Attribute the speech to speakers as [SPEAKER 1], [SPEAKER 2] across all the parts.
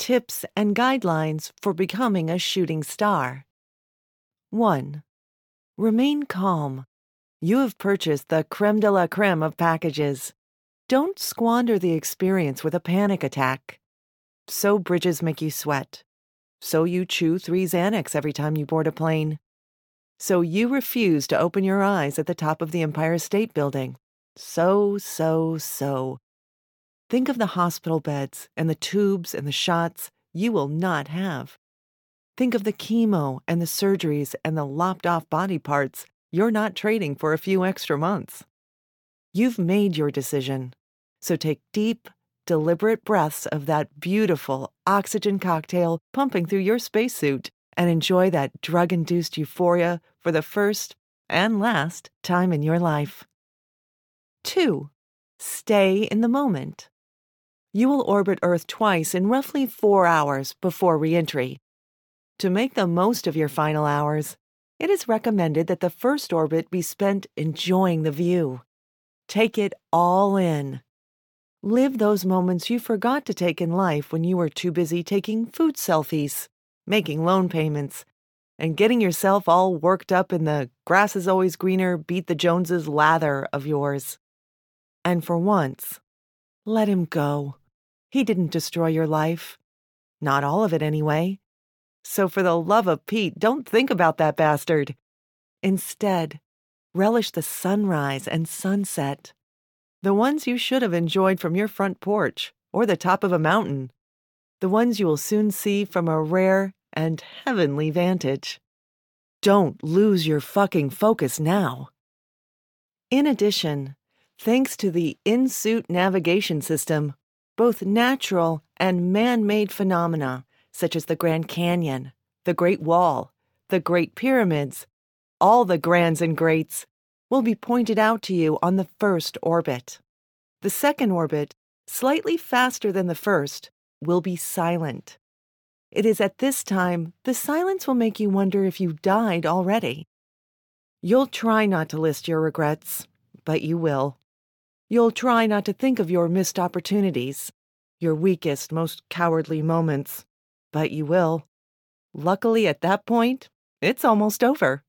[SPEAKER 1] Tips and guidelines for becoming a shooting star. 1. Remain calm. You have purchased the creme de la creme of packages. Don't squander the experience with a panic attack. So bridges make you sweat. So you chew 3 Xanax every time you board a plane. So you refuse to open your eyes at the top of the Empire State Building. So. Think of the hospital beds and the tubes and the shots you will not have. Think of the chemo and the surgeries and the lopped-off body parts you're not trading for a few extra months. You've made your decision, so take deep, deliberate breaths of that beautiful oxygen cocktail pumping through your spacesuit and enjoy that drug-induced euphoria for the first and last time in your life. 2. Stay in the moment. You will orbit Earth twice in roughly 4 hours before re-entry. To make the most of your final hours, it is recommended that the first orbit be spent enjoying the view. Take it all in. Live those moments you forgot to take in life when you were too busy taking food selfies, making loan payments, and getting yourself all worked up in the grass is always greener, beat the Joneses lather of yours. And for once, let him go. He didn't destroy your life. Not all of it, anyway. So for the love of Pete, don't think about that bastard. Instead, relish the sunrise and sunset. The ones you should have enjoyed from your front porch or the top of a mountain. The ones you will soon see from a rare and heavenly vantage. Don't lose your fucking focus now. In addition, thanks to the in-suit navigation system, both natural and man-made phenomena, such as the Grand Canyon, the Great Wall, the Great Pyramids, all the grands and greats, will be pointed out to you on the first orbit. The second orbit, slightly faster than the first, will be silent. It is at this time the silence will make you wonder if you died already. You'll try not to list your regrets, but you will. You'll try not to think of your missed opportunities, your weakest, most cowardly moments, but you will. Luckily, at that point, it's almost over.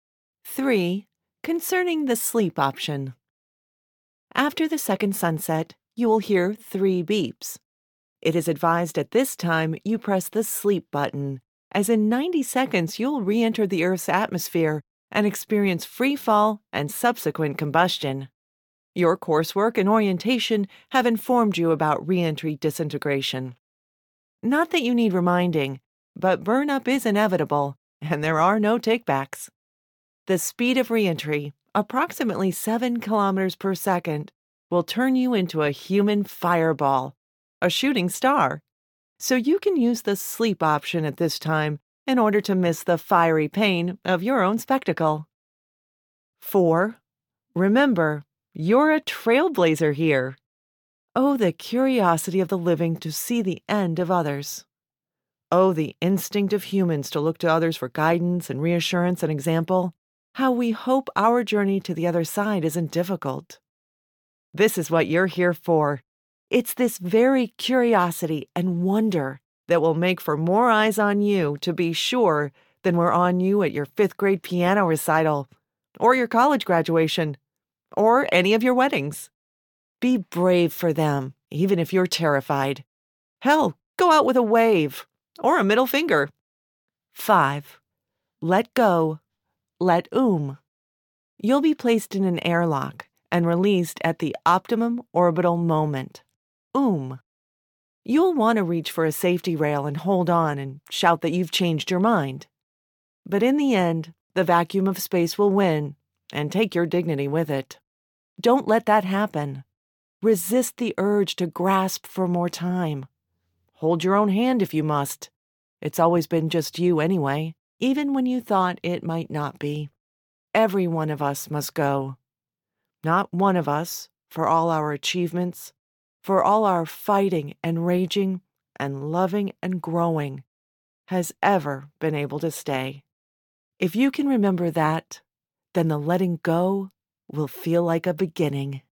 [SPEAKER 1] 3. Concerning the sleep option. After the second sunset, you will hear 3 beeps. It is advised at this time you press the sleep button, as in 90 seconds you'll re-enter the Earth's atmosphere and experience free fall and subsequent combustion. Your coursework and orientation have informed you about re-entry disintegration. Not that you need reminding, but burn-up is inevitable, and there are no takebacks. The speed of re-entry, approximately 7 kilometers per second, will turn you into a human fireball, a shooting star. So you can use the sleep option at this time in order to miss the fiery pain of your own spectacle. 4. Remember, you're a trailblazer here. Oh, the curiosity of the living to see the end of others. Oh, the instinct of humans to look to others for guidance and reassurance and example. How we hope our journey to the other side isn't difficult. This is what you're here for. It's this very curiosity and wonder that will make for more eyes on you, to be sure, than were on you at your 5th grade piano recital, or your college graduation, or any of your weddings. Be brave for them, even if you're terrified. Hell, go out with a wave, or a middle finger. 5. Let go. Let You'll be placed in an airlock and released at the optimum orbital moment. You'll want to reach for a safety rail and hold on and shout that you've changed your mind. But in the end, the vacuum of space will win and take your dignity with it. Don't let that happen. Resist the urge to grasp for more time. Hold your own hand if you must. It's always been just you anyway, even when you thought it might not be. Every one of us must go. Not one of us, for all our achievements, for all our fighting and raging and loving and growing, has ever been able to stay. If you can remember that, then the letting go will feel like a beginning.